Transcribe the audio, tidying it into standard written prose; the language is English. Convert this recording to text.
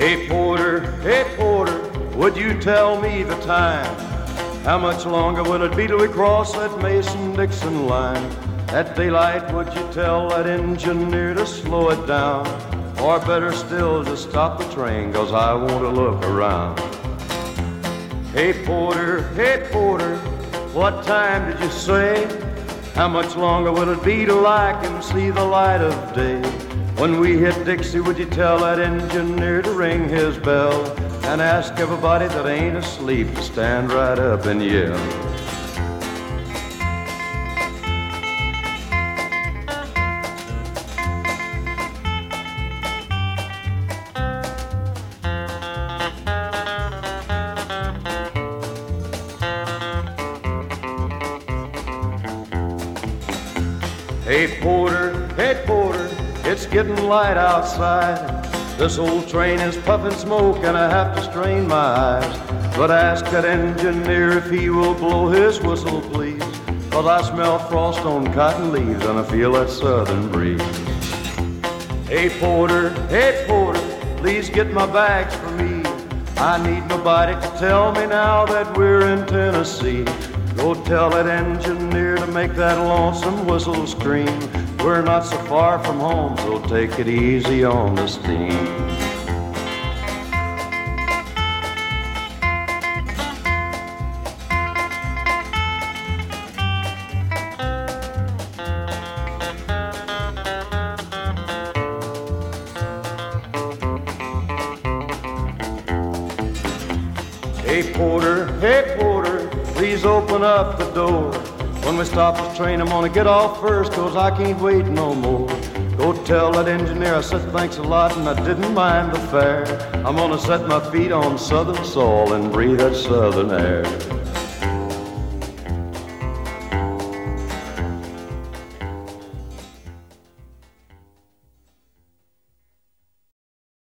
Hey porter, would you tell me the time? How much longer will it be till we cross that Mason-Dixon line? At daylight, would you tell that engineer to slow it down? Or better still, to stop the train, 'cause I want to look around. Hey porter, what time did you say? How much longer will it be till I can see the light of day? When we hit Dixie, would you tell that engineer to ring his bell and ask everybody that ain't asleep to stand right up and yell? Hey porter, it's getting light outside. This old train is puffing smoke and I have to strain my eyes. But ask that engineer if he will blow his whistle, please, 'cause I smell frost on cotton leaves and I feel that southern breeze. Hey porter, please get my bags for me. I need nobody to tell me now that we're in Tennessee. Go tell that engineer to make that lonesome whistle scream. We're not so far from home, so take it easy on the steam. Hey porter, please open up the door. When we stop the train, I'm gonna get off first, 'cause I can't wait no more. Go tell that engineer I said thanks a lot and I didn't mind the fare. I'm gonna set my feet on southern soil and breathe that southern air.